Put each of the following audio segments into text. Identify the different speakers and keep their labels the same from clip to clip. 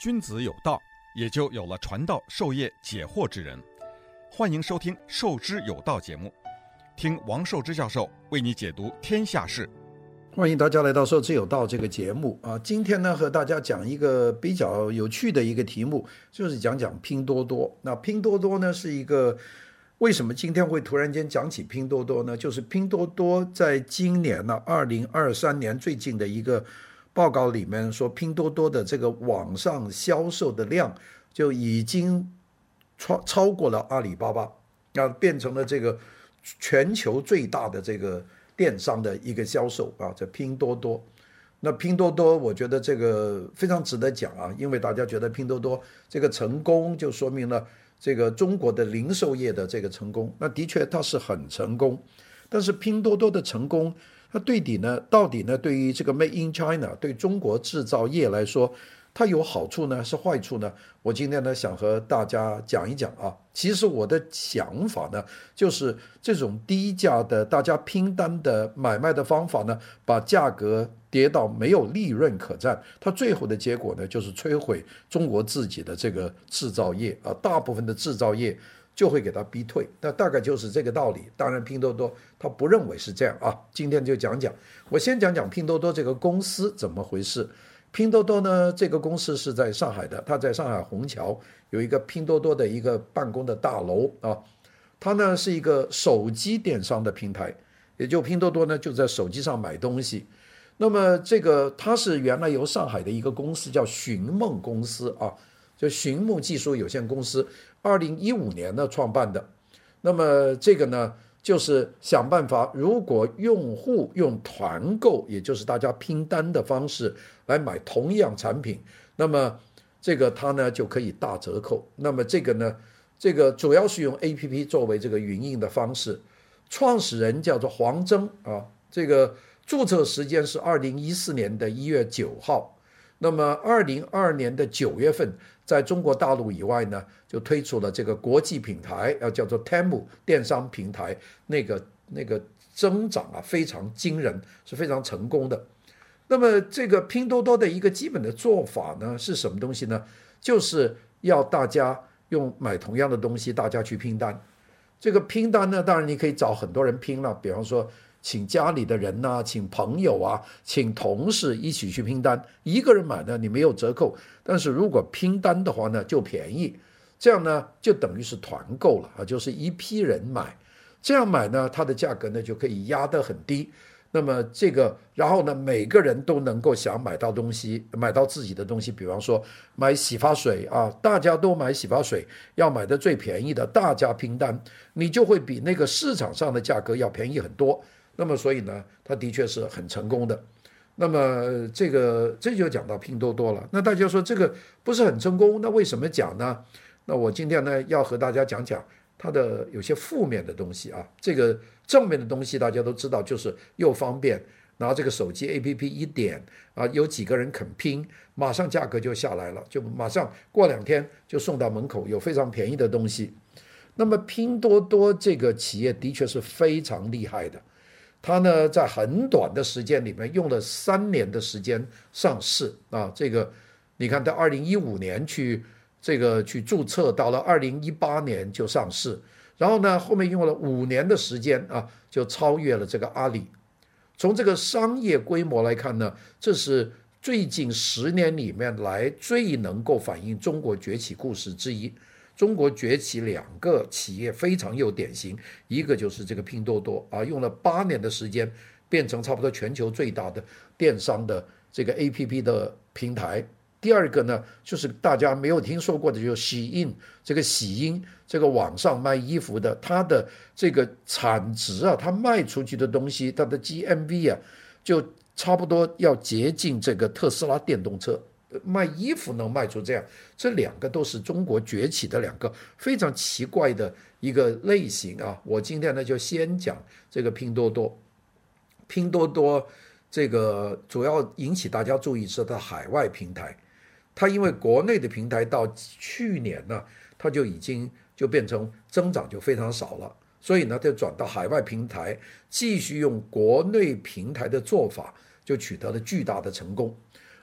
Speaker 1: 君子有道，也就有了传道授业解惑之人。欢迎收听《授之有道》节目，听王寿之教授为你解读天下事。
Speaker 2: 欢迎大家来到《授之有道》这个节目啊！今天呢，和大家讲一个比较有趣的一个题目，就是讲拼多多。那拼多多呢，是一个为什么今天会突然间讲起拼多多呢？就是拼多多在今年呢，2023年最近的一个报告里面说，拼多多的这个网上销售的量就已经超过了阿里巴巴，变成了这个全球最大的这个电商的一个销售啊，这拼多多。那拼多多我觉得这个非常值得讲啊，因为大家觉得拼多多这个成功就说明了这个中国的零售业的这个成功。那的确它是很成功，但是拼多多的成功它到底呢对于这个 Made in China 对中国制造业来说，它有好处呢是坏处呢？我今天呢想和大家讲一讲啊。其实我的想法呢，就是这种低价的大家拼单的买卖的方法呢，把价格跌到没有利润可占，它最后的结果呢，就是摧毁中国自己的这个制造业啊，大部分的制造业就会给它逼退，那大概就是这个道理。当然拼多多他不认为是这样啊。今天就讲讲，我先讲讲拼多多这个公司怎么回事。拼多多呢，这个公司是在上海的，它在上海虹桥有一个拼多多的一个办公的大楼啊。它呢是一个手机电商的平台，也就拼多多呢就在手机上买东西。那么这个它是原来由上海的一个公司叫寻梦公司啊，就寻梦技术有限公司2015年呢创办的。那么这个呢就是想办法，如果用户用团购，也就是大家拼单的方式来买同样产品，那么这个它呢就可以大折扣。那么这个呢，这个主要是用 APP 作为这个运营的方式。创始人叫做黄峥啊，这个注册时间是2014年的1月9号。那么2022年的9月份，在中国大陆以外呢，就推出了这个国际品牌，叫做 Temu 电商平台，那个增长啊非常惊人，是非常成功的。那么这个拼多多的一个基本的做法呢是什么东西呢？就是要大家用买同样的东西，大家去拼单。这个拼单呢，当然你可以找很多人拼了，比方说请家里的人啊，请朋友啊，请同事一起去拼单。一个人买呢，你没有折扣，但是如果拼单的话呢，就便宜。这样呢，就等于是团购了啊，就是一批人买。这样买呢，它的价格呢就可以压得很低。那么这个，然后呢，每个人都能够想买到东西，买到自己的东西。比方说买洗发水啊，大家都买洗发水，要买的最便宜的，大家拼单，你就会比那个市场上的价格要便宜很多。那么所以呢，它的确是很成功的。那么这就讲到拼多多了。那大家说这个不是很成功，那为什么讲呢？那我今天呢要和大家讲讲它的有些负面的东西啊。这个正面的东西大家都知道，就是又方便，拿这个手机 APP 一点啊，有几个人肯拼，马上价格就下来了，就马上过2天就送到门口，有非常便宜的东西。那么拼多多这个企业的确是非常厉害的。它呢在很短的时间里面用了3年的时间上市啊，这个你看到2015年去注册，到了2018年就上市，然后呢后面用了5年的时间啊，就超越了这个阿里。从这个商业规模来看呢，这是最近10年里面来最能够反映中国崛起故事之一。中国崛起2个企业非常有典型，一个就是这个拼多多啊，用了8年的时间变成差不多全球最大的电商的这个 APP 的平台。第二个呢，就是大家没有听说过的，就是洗印这个网上卖衣服的，它的这个产值啊，它卖出去的东西，它的 GMV 啊，就差不多要接近这个特斯拉电动车。卖衣服能卖出这样，这2个都是中国崛起的2个非常奇怪的一个类型啊。我今天呢就先讲这个拼多多。拼多多这个主要引起大家注意是它的海外平台，它因为国内的平台到去年呢，它就已经变成增长就非常少了，所以呢它就转到海外平台，继续用国内平台的做法，就取得了巨大的成功。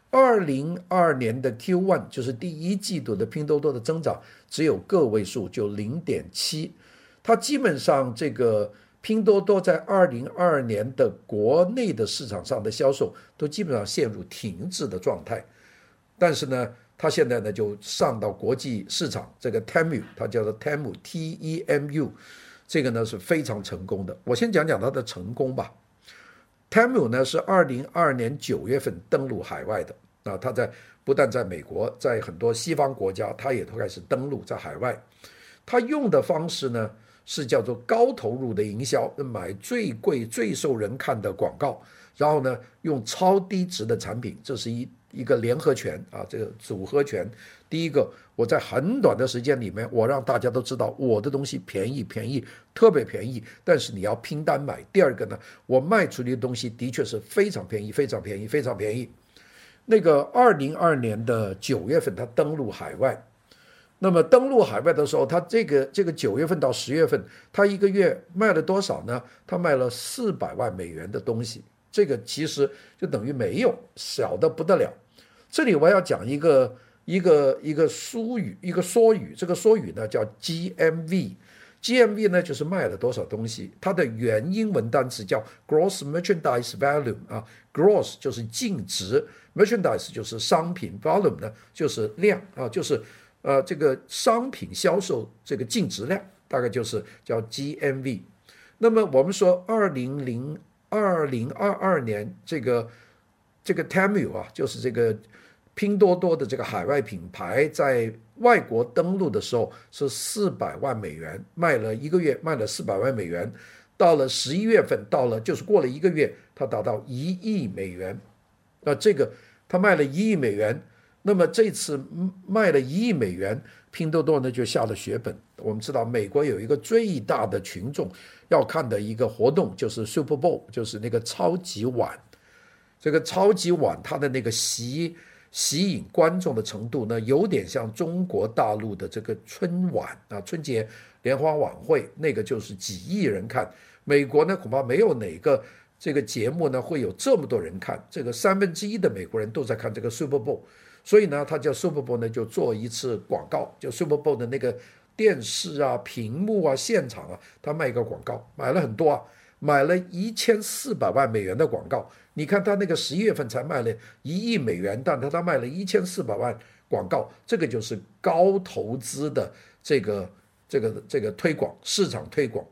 Speaker 2: 2022年的 Q1 就是第一季度的拼多多的增长只有个位数，就0.7。它基本上这个拼多多在2022年的国内的市场上的销售都基本上陷入停滞的状态。但是呢，它现在呢就上到国际市场，这个 Temu 它叫做 Temu T-E-M-U， 这个呢是非常成功的。我先讲讲它的成功吧。Temu 呢是2022年9月份登陆海外的啊，它不但在美国，在很多西方国家，它也都开始登陆在海外。它用的方式呢是叫做高投入的营销，买最贵、最受人看的广告，然后呢用超低值的产品，这是一个联合拳啊，这个组合拳。第一个，我在很短的时间里面，我让大家都知道我的东西便宜，特别便宜，但是你要拼单买。第二个呢，我卖出去的东西的确是非常便宜。那个2022年的9月份，它登陆海外。那么登陆海外的时候，它这个9月份到10月份，它一个月卖了多少呢？它卖了400万美元的东西，这个其实就等于没有，小的不得了。这里我要讲一个缩语，这个缩语呢叫 GMV。GMV 呢就是卖了多少东西，它的原英文单词叫 Gross Merchandise Volume 啊 ，Gross 就是净值 ，Merchandise 就是商品 ，Volume 呢就是量啊，就是这个商品销售这个净值量，大概就是叫 GMV。那么我们说2022年这个 Temu 啊，就是这个拼多多的这个海外品牌在外国登陆的时候是400万美元，一个月卖了400万美元，到了11月份，就是过了一个月，它达到1亿美元。那这个它卖了1亿美元，那么这次卖了1亿美元，拼多多呢就下了血本。我们知道美国有一个最大的群众要看的一个活动就是 Super Bowl， 就是那个超级碗。这个超级碗它的那个吸引观众的程度呢，有点像中国大陆的这个春晚啊，春节联欢晚会，那个就是几亿人看。美国呢恐怕没有哪个这个节目呢会有这么多人看，这个1/3的美国人都在看这个 Super Bowl， 所以呢，他叫 Super Bowl 呢就做一次广告，就 Super Bowl 的那个电视啊、屏幕啊、现场啊，他卖一个广告，买了很多啊，买了1400万美元的广告。你看他那个11月份才卖了1亿美元，但他卖了1400万广告，这个就是高投资的这个推广，市场推广。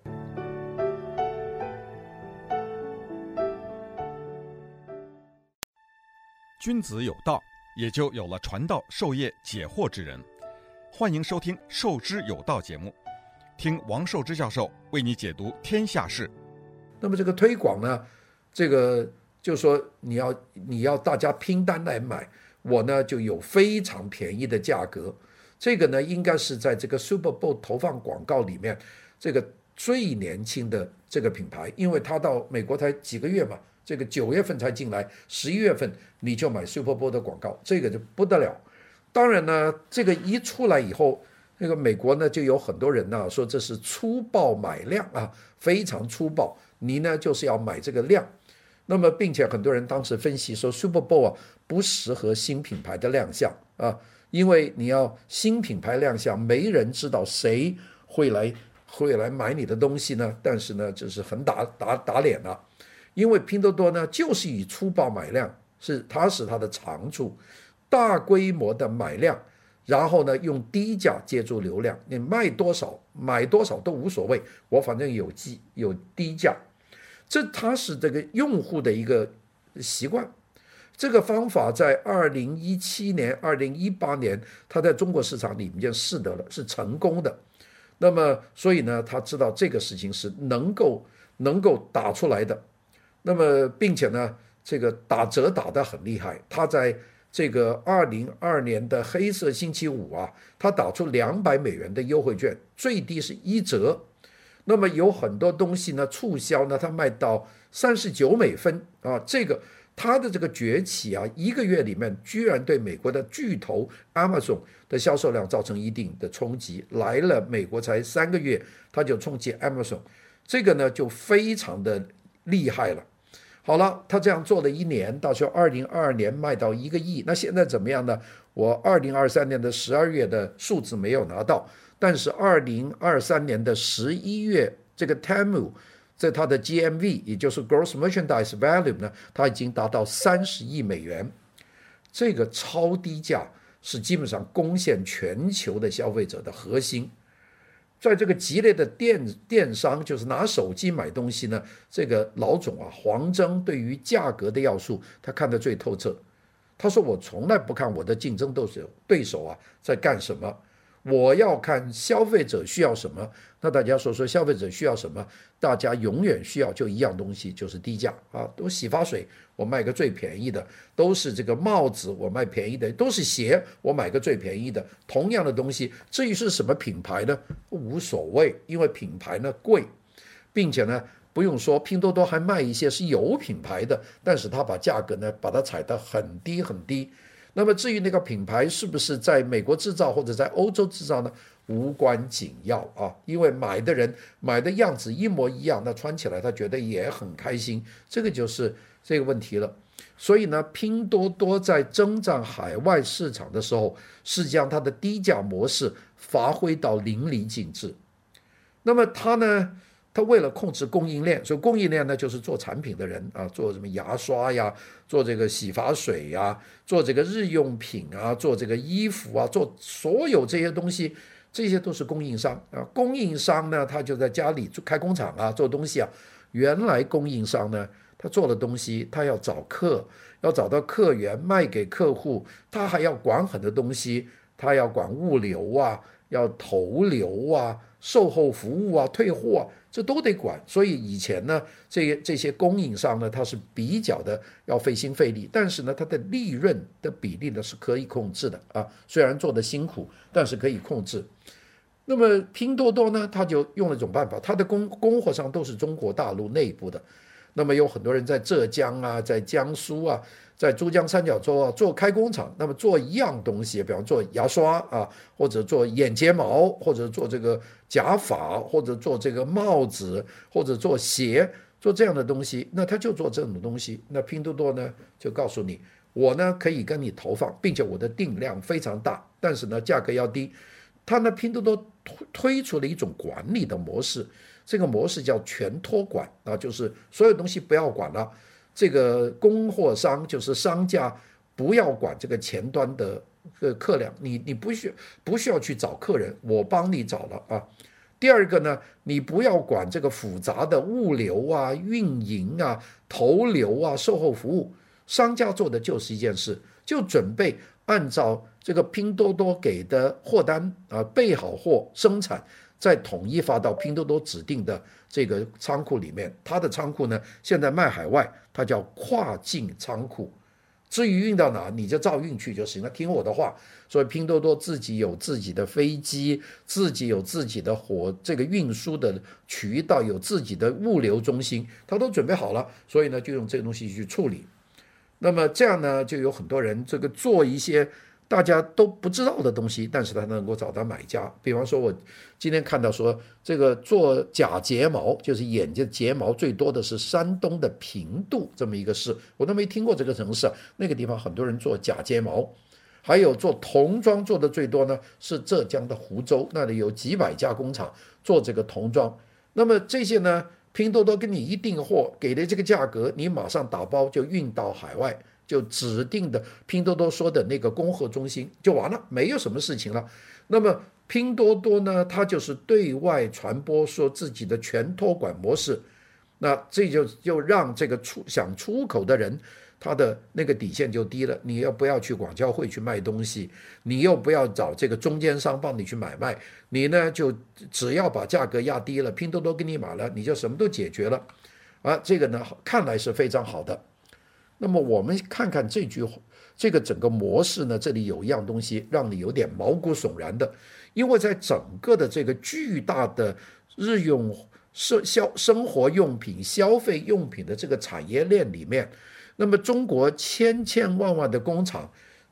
Speaker 1: 君子有道，也就有了传道授业解惑之人。欢迎收听《授之有道》节目，听王寿之教授为你解读天下事。
Speaker 2: 那么这个推广呢，这个就是说你要大家拼单来买，我呢就有非常便宜的价格。这个呢应该是在这个 Super Bowl 投放广告里面这个最年轻的这个品牌，因为它到美国才几个月嘛，这个9月份才进来，11月份你就买 Super Bowl 的广告，这个就不得了。当然呢，这个一出来以后，那个美国呢就有很多人呢说这是粗暴买量啊，非常粗暴，你呢就是要买这个量。那么并且很多人当时分析说 Super Bowl 啊不适合新品牌的亮相啊，因为你要新品牌亮相，没人知道谁会来买你的东西呢。但是呢，这是很打脸了，因为拼多多呢就是以粗暴买量它是它的长处，大规模的买量，然后呢用低价接住流量，你卖多少买多少都无所谓，我反正有低价。它是这个用户的一个习惯。这个方法在2017年、2018年，它在中国市场里面试得了，是成功的。那么，所以呢，他知道这个事情是能够打出来的。那么，并且呢，这个打折打得很厉害。他在这个2022年的黑色星期五啊，他打出200美元的优惠券，最低是1折。那么有很多东西呢，促销呢，它卖到39美分啊，这个它的这个崛起啊，一个月里面居然对美国的巨头 Amazon 的销售量造成一定的冲击。来了美国才3个月，它就冲击 Amazon， 这个呢就非常的厉害了。 好了，他这样做了1年，到时候2022年卖到1个亿。那现在怎么样呢？我2023年的12月的数字没有拿到，但是2023年的11月，这个 Temu 在它的 GMV， 也就是 Gross Merchandise Value 呢，它已经达到30亿美元。这个超低价是基本上攻陷全球的消费者的核心。在这个激烈的电商，就是拿手机买东西呢，这个老总啊，黄峥对于价格的要素，他看得最透彻。他说：“我从来不看我的竞争对手啊在干什么，我要看消费者需要什么。那大家说消费者需要什么？大家永远需要就一样东西，就是低价啊！都洗发水，我卖个最便宜的；都是这个帽子，我卖便宜的；都是鞋，我买个最便宜的。同样的东西，至于是什么品牌呢，无所谓，因为品牌呢贵，并且呢。”不用说，拼多多还卖一些是有品牌的，但是他把价格呢把它踩得很低很低。那么至于那个品牌是不是在美国制造或者在欧洲制造呢，无关紧要啊，因为买的人买的样子一模一样，那穿起来他觉得也很开心，这个就是这个问题了。所以呢，拼多多在征战海外市场的时候，是将它的低价模式发挥到淋漓尽致。那么他为了控制供应链，所以供应链呢就是做产品的人啊，做什么牙刷呀，做这个洗发水呀，做这个日用品啊，做这个衣服啊，做所有这些东西，这些都是供应商啊。供应商呢，他就在家里开工厂啊，做东西啊。原来供应商呢，他做的东西，他要找到客源卖给客户，他还要管很多东西，他要管物流啊，要投流啊，售后服务啊，退货啊，这都得管。所以以前呢，这些供应商呢，它是比较的要费心费力，但是呢，它的利润的比例呢是可以控制的啊。虽然做的辛苦，但是可以控制。那么拼多多呢，它就用了一种办法，它的供货商都是中国大陆内部的。那么有很多人在浙江啊，在江苏啊，在珠江三角洲啊做开工厂，那么做一样东西，比方做牙刷啊，或者做眼睫毛，或者做这个假发，或者做这个帽子，或者做鞋，做这样的东西，那他就做这种东西。那拼多多呢就告诉你，我呢可以跟你投放，并且我的定量非常大，但是呢价格要低。他呢拼多多推出了一种管理的模式，这个模式叫全托管啊，就是所有东西不要管了，这个供货商就是商家不要管这个前端的客量，你不需要去找客人，我帮你找了啊。第二个呢，你不要管这个复杂的物流啊、运营啊、投流啊、售后服务，商家做的就是一件事，就准备按照这个拼多多给的货单啊，备好货生产，再统一发到拼多多指定的这个仓库里面。它的仓库呢，现在卖海外，它叫跨境仓库。至于运到哪，你就照运去就行了，听我的话。所以拼多多自己有自己的飞机，自己有自己的这个运输的渠道，有自己的物流中心，它都准备好了，所以呢，就用这个东西去处理。那么这样呢，就有很多人这个做一些大家都不知道的东西，但是他能够找到买家。比方说我今天看到说，这个做假睫毛，就是眼睛睫毛最多的是山东的平度这么一个市，我都没听过这个城市，那个地方很多人做假睫毛。还有做童装做的最多呢，是浙江的湖州，那里有几百家工厂做这个童装。那么这些呢，拼多多跟你一订货，给的这个价格，你马上打包就运到海外，就指定的拼多多说的那个供货中心就完了，没有什么事情了。那么拼多多呢，它就是对外传播说自己的全托管模式，那这就让这个想出口的人，他的那个底线就低了。你又不要去广交会去卖东西，你又不要找这个中间商帮你去买卖，你呢就只要把价格压低了，拼多多给你买了，你就什么都解决了啊。这个呢看来是非常好的。那么我们看看这个整个模式呢，这里有一样东西让你有点毛骨悚然的，因为在整个的这个巨大的日用生活用品、消费用品的这个产业链里面，那么中国千万的工厂，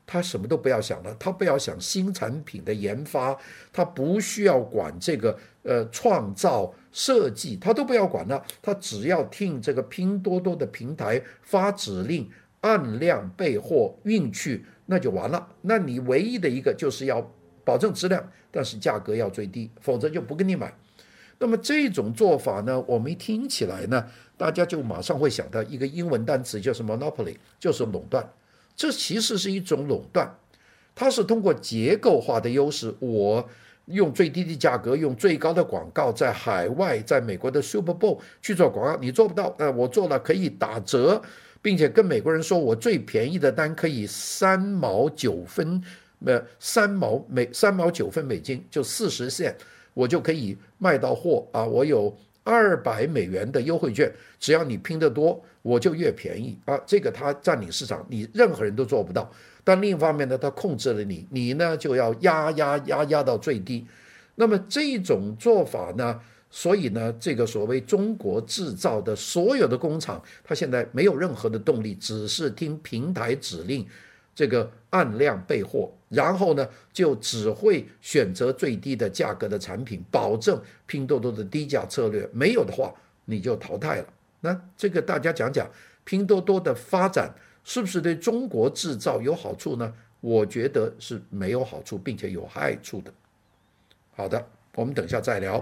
Speaker 2: 他什么都不要想了，他不要想新产品的研发，他不需要管这个创造设计，他都不要管了，他只要听这个拼多多的平台发指令，按量备货运去，那就完了。那你唯一的一个就是要保证质量，但是价格要最低，否则就不跟你买。那么这种做法呢，我们一听起来呢，大家就马上会想到一个英文单词，就是 monopoly， 就是垄断。这其实是一种垄断，它是通过结构化的优势，我用最低的价格，用最高的广告，在海外，在美国的 Super Bowl 去做广告，你做不到，我做了可以打折，并且跟美国人说我最便宜的单可以3毛9分，3毛9分美金，就40 cent，我就可以卖到货啊！我有200美元的优惠券，只要你拼得多，我就越便宜啊！这个它占领市场，你任何人都做不到。但另一方面呢，它控制了你，你呢就要压到最低。那么这种做法呢，所以呢，这个所谓中国制造的所有的工厂，它现在没有任何的动力，只是听平台指令，这个按量备货，然后呢就只会选择最低的价格的产品，保证拼多多的低价策略，没有的话你就淘汰了。那这个大家讲讲拼多多的发展是不是对中国制造有好处呢？我觉得是没有好处，并且有害处的。好的，我们等一下再聊。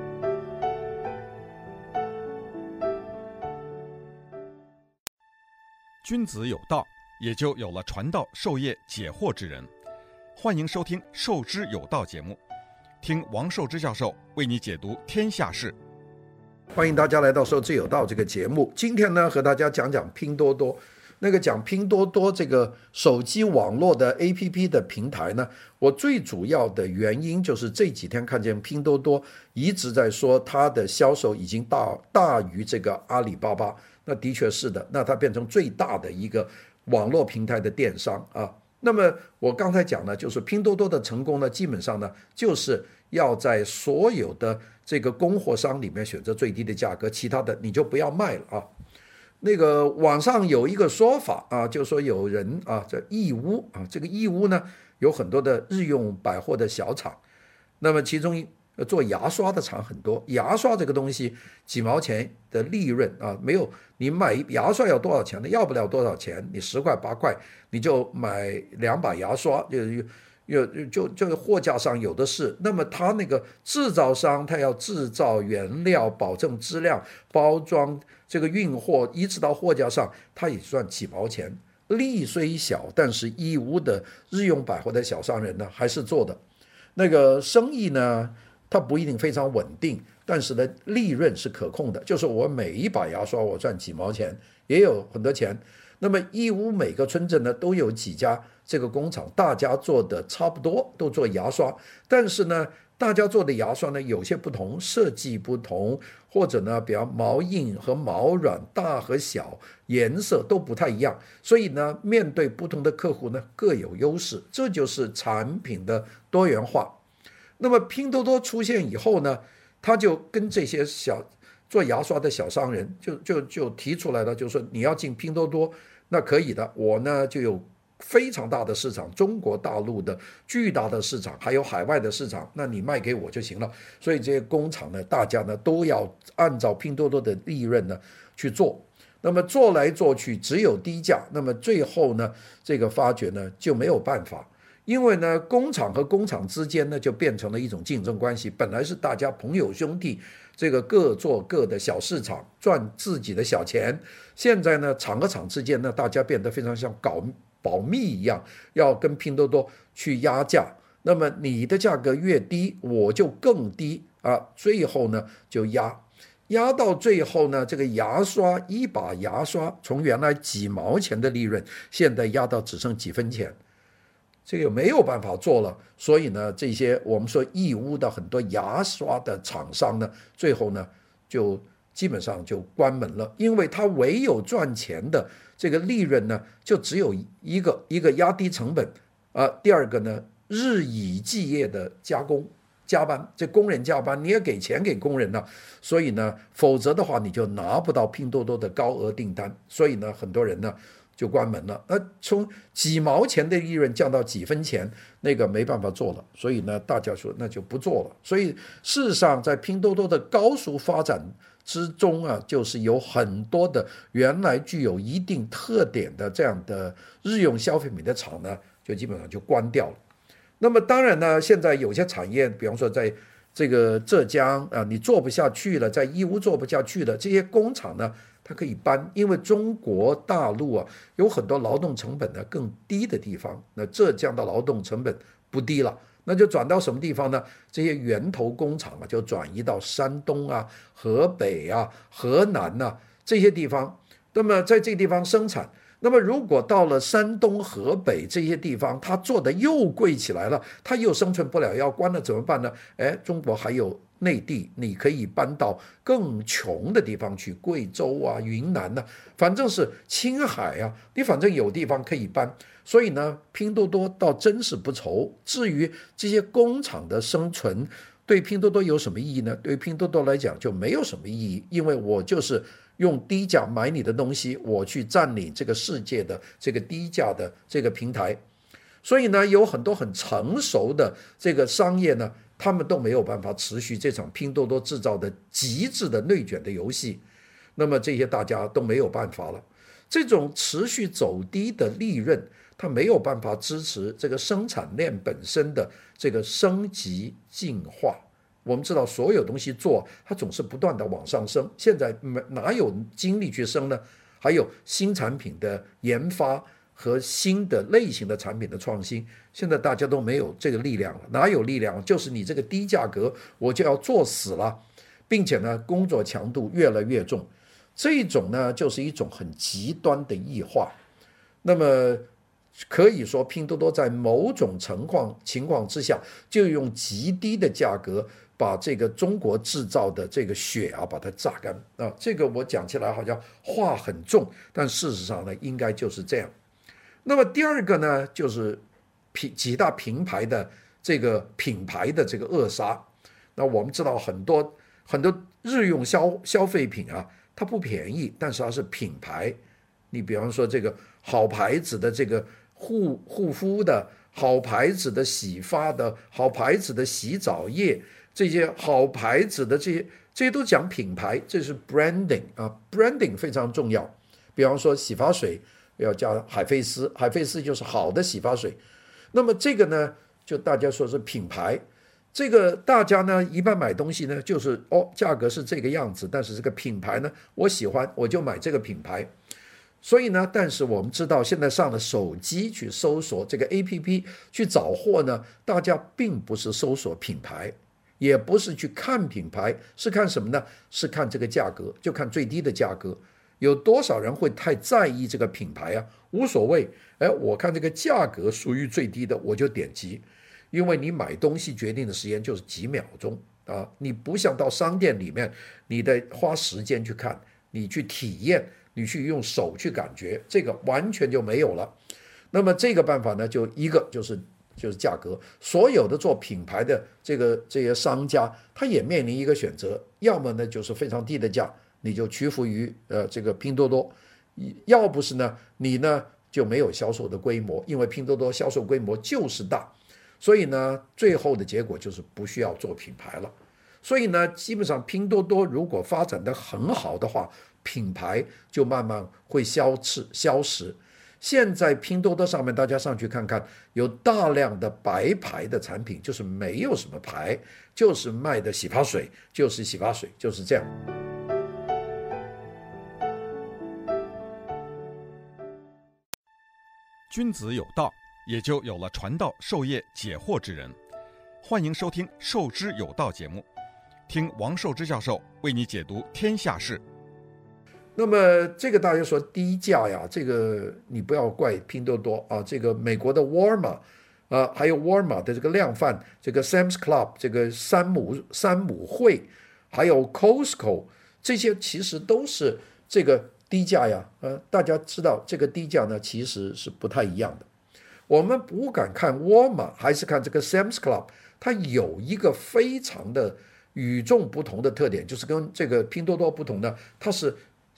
Speaker 1: 君子有道，也就有了传道授业解惑之人。欢迎收听《授之有道》节目，听王寿之教授为你解读天下事。
Speaker 2: 欢迎大家来到《授之有道》这个节目。今天呢，和大家讲讲拼多多。讲拼多多这个手机网络的 APP 的平台呢，我最主要的原因就是这几天看见拼多多一直在说它的销售已经大于这个阿里巴巴，那的确是的，那它变成最大的一个网络平台的电商啊。那么我刚才讲呢，就是拼多多的成功呢，基本上呢就是要在所有的这个供货商里面选择最低的价格，其他的你就不要卖了啊。网上有一个说法啊，就说有人啊，这义乌啊，这个义乌呢有很多的日用百货的小厂，那么其中做牙刷的厂很多，牙刷这个东西几毛钱的利润啊，没有你买牙刷要多少钱呢？要不了多少钱，你10块8块你就买2把牙刷，就货架上有的是。那么他那个制造商，他要制造原料，保证质量，包装这个运货，一直到货架上，他也赚几毛钱。利虽小，但是义乌的日用百货的小商人呢，还是做的生意呢，它不一定非常稳定，但是呢，利润是可控的。就是我每一把牙刷我赚几毛钱，也有很多钱。那么义乌每个村镇呢都有几家这个工厂，大家做的差不多，都做牙刷，但是呢大家做的牙刷呢有些不同，设计不同，或者呢比方毛硬和毛软，大和小，颜色都不太一样，所以呢面对不同的客户呢各有优势，这就是产品的多元化。那么拼多多出现以后呢，他就跟这些做牙刷的小商人就提出来了，就说你要进拼多多，那可以的，我呢就有非常大的市场，中国大陆的巨大的市场，还有海外的市场，那你卖给我就行了。所以这些工厂呢，大家呢都要按照拼多多的利润呢去做，那么做来做去只有低价，那么最后呢这个发觉呢就没有办法。因为呢，工厂和工厂之间呢，就变成了一种竞争关系。本来是大家朋友兄弟，这个各做各的小市场，赚自己的小钱。现在呢，厂和厂之间呢，大家变得非常像搞保密一样，要跟拼多多去压价。那么你的价格越低，我就更低啊。最后呢，就压到最后呢，这个牙刷一把牙刷从原来几毛钱的利润，现在压到只剩几分钱。这个没有办法做了，所以呢，这些我们说义乌的很多牙刷的厂商呢，最后呢就基本上就关门了，因为他唯有赚钱的这个利润呢，就只有一个压低成本啊，第二个呢日以继夜的加班，这工人加班你也给钱给工人了，所以呢，否则的话你就拿不到拼多多的高额订单，所以呢，很多人呢就关门了。那从几毛钱的利润降到几分钱，那个没办法做了，所以呢，大家说那就不做了。所以事实上，在拼多多的高速发展之中啊，就是有很多的原来具有一定特点的这样的日用消费品的厂呢，就基本上就关掉了。那么当然呢，现在有些产业，比方说在这个浙江啊，你做不下去了，在义乌做不下去了，这些工厂呢，它可以搬，因为中国大陆啊有很多劳动成本呢更低的地方，那浙江的劳动成本不低了，那就转到什么地方呢？这些源头工厂啊，就转移到山东啊、河北啊、河南啊这些地方，那么在这个地方生产。那么如果到了山东、河北这些地方，它做的又贵起来了，它又生存不了，要关了怎么办呢？中国还有内地，你可以搬到更穷的地方去，贵州啊、云南啊，反正是青海啊，你反正有地方可以搬。所以呢，拼多多倒真是不愁。至于这些工厂的生存，对拼多多有什么意义呢？对拼多多来讲就没有什么意义，因为我就是用低价买你的东西，我去占领这个世界的这个低价的这个平台。所以呢，有很多很成熟的这个商业呢，他们都没有办法持续这场拼多多制造的极致的内卷的游戏。那么这些大家都没有办法了。这种持续走低的利润，它没有办法支持这个生产链本身的这个升级进化。我们知道所有东西做，它总是不断的往上升，现在哪有精力去升呢？还有新产品的研发和新的类型的产品的创新，现在大家都没有这个力量了。哪有力量？就是你这个低价格我就要做死了，并且呢，工作强度越来越重。这种呢，就是一种很极端的异化。那么可以说，拼多多在某种情况之下，就用极低的价格把这个中国制造的这个血啊，把它榨干啊。这个我讲起来好像话很重，但事实上呢，应该就是这样。那么第二个呢，就是几大品牌的这个扼杀。那我们知道很多日用消费品啊，它不便宜，但是它是品牌。你比方说这个好牌子的这个护肤的，好牌子的洗发的，好牌子的洗澡液，这些好牌子的这些都讲品牌，这是 branding 啊 ，branding 非常重要。比方说洗发水要加海飞丝，海飞丝就是好的洗发水。那么这个呢，就大家说是品牌。这个大家呢一般买东西呢，就是价格是这个样子，但是这个品牌呢我喜欢，我就买这个品牌。所以呢，但是我们知道现在上了手机去搜索这个 APP 去找货呢，大家并不是搜索品牌，也不是去看品牌，是看什么呢？是看这个价格，就看最低的价格。有多少人会太在意这个品牌啊？无所谓，我看这个价格属于最低的，我就点击。因为你买东西决定的时间就是几秒钟啊，你不像到商店里面，你得花时间去看，你去体验，你去用手去感觉，这个完全就没有了。那么这个办法呢，就一个就是价格。所有的做品牌的这些商家，他也面临一个选择，要么呢就是非常低的价，你就屈服于这个拼多多；要不是呢，你呢就没有销售的规模，因为拼多多销售规模就是大。所以呢，最后的结果就是不需要做品牌了。所以呢，基本上拼多多如果发展得很好的话，品牌就慢慢会消失。现在拼多多上面大家上去看看，有大量的白牌的产品，就是没有什么牌，就是卖的洗发水，就是这样。
Speaker 1: 君子有道，也就有了传道授业解惑之人。欢迎收听《授之有道》节目，听王寿之教授为你解读天下事。
Speaker 2: 那么这个大家说低价呀，这个你不要怪拼多多啊，这个美国的沃尔玛还有沃尔玛的这个量贩，这个 Sam's Club， 这个山姆会，还有 Costco， 这些其实都是这个低价呀。大家知道这个低价呢，其实是不太一样的。我们不敢看沃尔玛，还是看这个 Sam's Club， 它有一个非常的与众不同的特点，就是跟这个拼多多不同呢，它是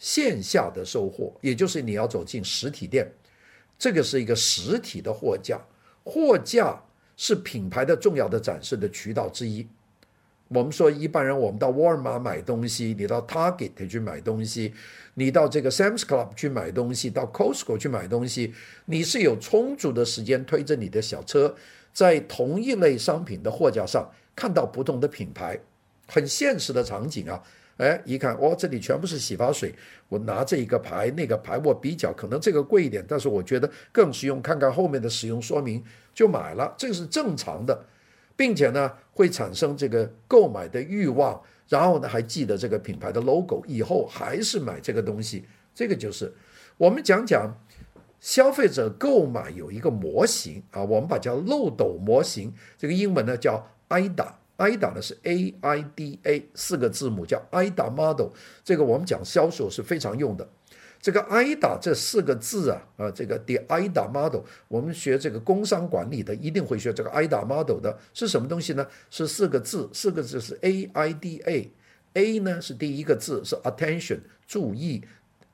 Speaker 2: 线下的收货，也就是你要走进实体店，这个是一个实体的货架，货架是品牌的重要的展示的渠道之一。我们说一般人，我们到沃尔玛买东西，你到 Target 去买东西，你到这个 Sam's Club 去买东西，到 Costco 去买东西，你是有充足的时间推着你的小车，在同一类商品的货架上看到不同的品牌，很现实的场景啊。一看这里全部是洗发水，我拿这一个牌那个牌我比较，可能这个贵一点，但是我觉得更实用，看看后面的使用说明就买了，这个是正常的，并且呢会产生这个购买的欲望，然后呢还记得这个品牌的 logo， 以后还是买这个东西。这个就是我们讲消费者购买有一个模型啊，我们把叫漏斗模型，这个英文呢叫 AIDA 呢是 AIDA 4个字母，叫 AIDA model。 这个我们讲销售是非常用的。这个 AIDA 这4个字这个 The AIDA model， 我们学这个工商管理的一定会学这个 AIDA model 的，是什么东西呢？是4个字，4个字是 AIDA。 A 呢是第一个字是 attention 注意，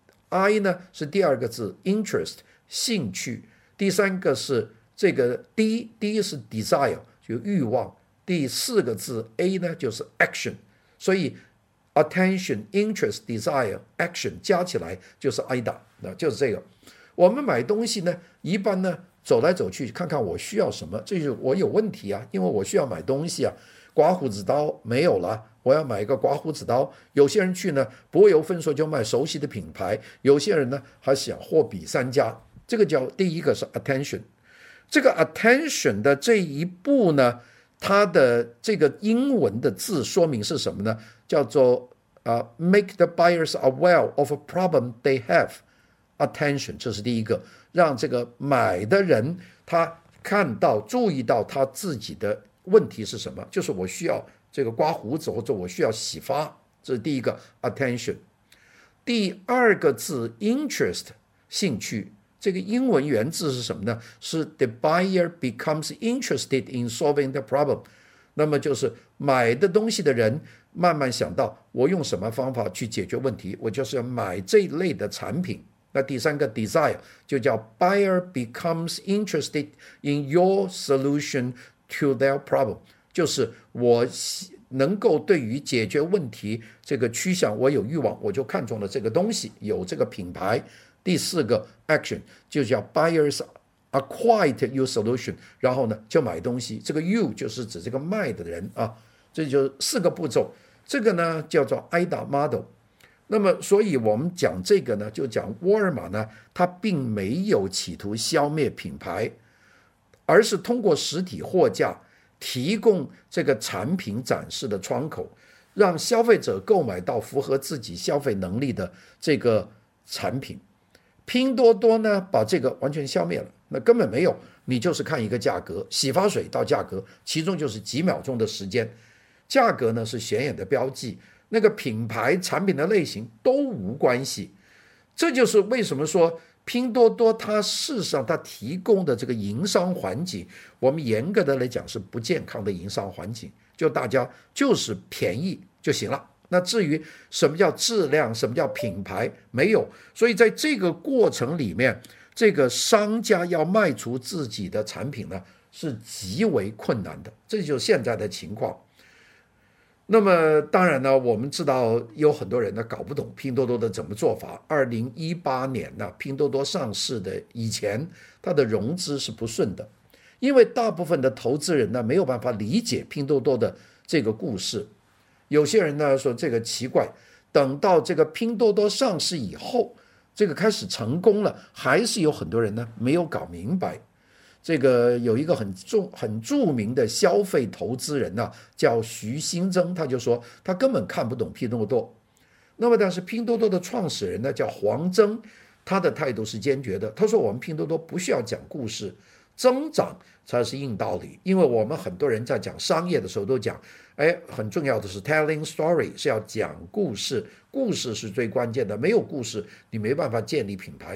Speaker 2: I 呢是第二个字 interest 兴趣，第三个是这个 D 是 desire 就欲望，第4个字 A 呢就是 action， 所以 attention interest desire action 加起来就是 AIDA， 就是这个。我们买东西呢一般呢走来走去看看我需要什么，这就是我有问题啊，因为我需要买东西啊，刮胡子刀没有了，我要买一个刮胡子刀。有些人去呢不由分说就买熟悉的品牌，有些人呢还想货比三家。这个叫第一个是 attention。 这个 attention 的这一步呢，它的这个英文的字说明是什么呢？叫做make the buyers aware of a problem they have。 attention 这是第一个，让这个买的人他看到注意到他自己的问题是什么，就是我需要这个刮胡子，或者我需要洗发，这是第一个 attention。 第二个字 interest 兴趣，这个英文原字是什么呢？是 the buyer becomes interested in solving the problem。 那么就是买的东西的人慢慢想到我用什么方法去解决问题，我就是要买这一类的产品。那第三个 desire 就叫 buyer becomes interested in your solution to their problem， 就是我能够对于解决问题这个趋向我有欲望，我就看中了这个东西，有这个品牌。第4个 action 就叫 buyers acquire your solution， 然后呢就买东西，这个 you 就是指这个卖的人啊，这就4个步骤。这个呢叫做 AIDA model。那么所以我们讲这个呢，就讲沃尔玛呢它并没有企图消灭品牌，而是通过实体货架提供这个产品展示的窗口，让消费者购买到符合自己消费能力的这个产品。拼多多呢把这个完全消灭了，那根本没有，你就是看一个价格，洗发水到价格其中就是几秒钟的时间，价格呢是显眼的标记，那个品牌产品的类型都无关系。这就是为什么说拼多多它事实上它提供的这个营商环境，我们严格的来讲是不健康的营商环境，就大家就是便宜就行了。那至于什么叫质量，什么叫品牌，没有。所以在这个过程里面，这个商家要卖出自己的产品呢是极为困难的，这就是现在的情况。那么当然呢，我们知道有很多人呢搞不懂拼多多的怎么做法。2018年呢，拼多多上市的以前，它的融资是不顺的，因为大部分的投资人呢没有办法理解拼多多的这个故事。有些人呢说这个奇怪，等到这个拼多多上市以后，这个开始成功了，还是有很多人呢没有搞明白。这个有一个很著名的消费投资人呢，叫徐新增，他就说他根本看不懂拼多多。那么但是拼多多的创始人呢叫黄峥，他的态度是坚决的，他说我们拼多多不需要讲故事，增长才是硬道理。因为我们很多人在讲商业的时候都讲，很重要的是 telling story， 是要讲故事，故事是最关键的，没有故事你没办法建立品牌。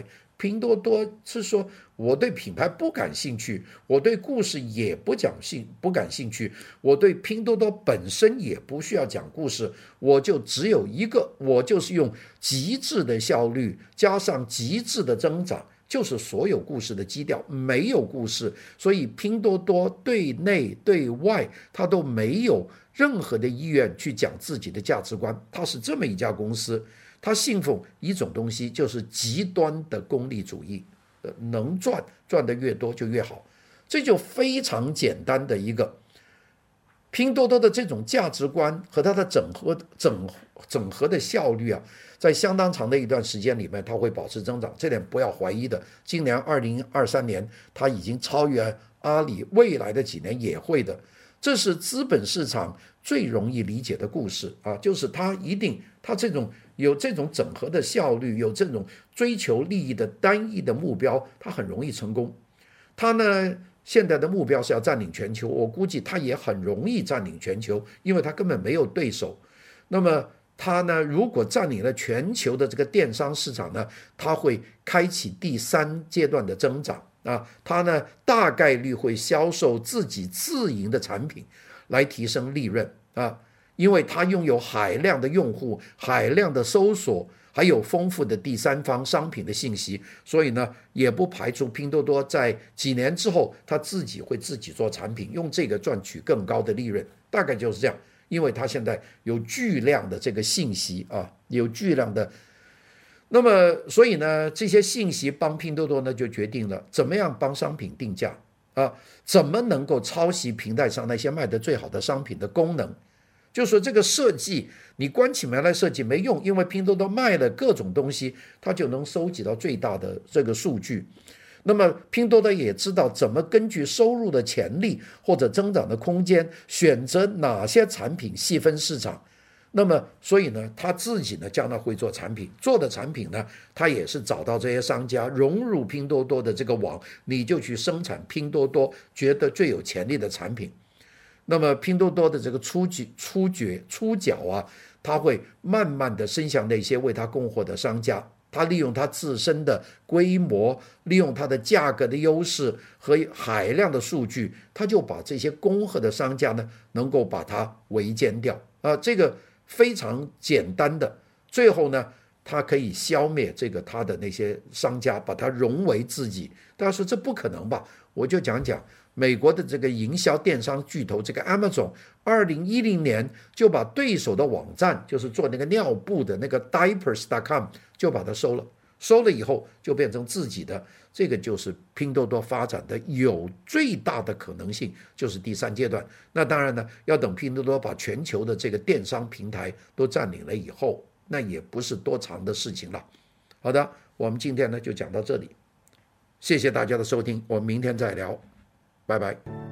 Speaker 2: 拼多多是说我对品牌不感兴趣，我对故事也不感兴趣，我对拼多多本身也不需要讲故事，我就只有一个，我就是用极致的效率加上极致的增长，就是所有故事的基调。没有故事，所以拼多多对内对外它都没有任何的意愿去讲自己的价值观。它是这么一家公司，它信奉一种东西，就是极端的功利主义，能赚得越多就越好。这就非常简单的一个拼多多的这种价值观和它的整合的效率啊，在相当长的一段时间里面，它会保持增长，这点不要怀疑的。今年2023年，它已经超越阿里，未来的几年也会的。这是资本市场最容易理解的故事啊，就是它有这种整合的效率，有这种追求利益的单一的目标，它很容易成功。它呢，现在的目标是要占领全球，我估计它也很容易占领全球，因为它根本没有对手。那么它呢，如果占领了全球的这个电商市场呢，它会开启第3阶段的增长啊，它呢大概率会销售自己自营的产品来提升利润啊，因为它拥有海量的用户、海量的搜索，还有丰富的第三方商品的信息，所以呢，也不排除拼多多在几年之后，它自己会自己做产品，用这个赚取更高的利润，大概就是这样。因为它现在有巨量的这个信息啊，有巨量的，那么所以呢，这些信息帮拼多多呢就决定了怎么样帮商品定价啊，怎么能够抄袭平台上那些卖的最好的商品的功能。就说这个设计，你关起门来设计没用，因为拼多多卖了各种东西，它就能收集到最大的这个数据。那么拼多多也知道怎么根据收入的潜力或者增长的空间，选择哪些产品细分市场。那么所以呢，他自己呢将来会做产品，做的产品呢，他也是找到这些商家融入拼多多的这个网，你就去生产拼多多觉得最有潜力的产品。那么拼多多的这个触角啊，他会慢慢的伸向那些为他供货的商家，他利用他自身的规模，利用他的价格的优势和海量的数据，他就把这些供货的商家呢，能够把它围歼掉啊，这个非常简单的，最后呢，他可以消灭他的那些商家，把它融为自己。大家说这不可能吧？我就讲美国的这个营销电商巨头这个 Amazon 2010年就把对手的网站，就是做那个尿布的那个 diapers.com 就把它收了以后就变成自己的，这个就是拼多多发展的有最大的可能性，就是第3阶段。那当然呢，要等拼多多把全球的这个电商平台都占领了以后，那也不是多长的事情了。好的，我们今天呢就讲到这里，谢谢大家的收听，我们明天再聊，拜拜。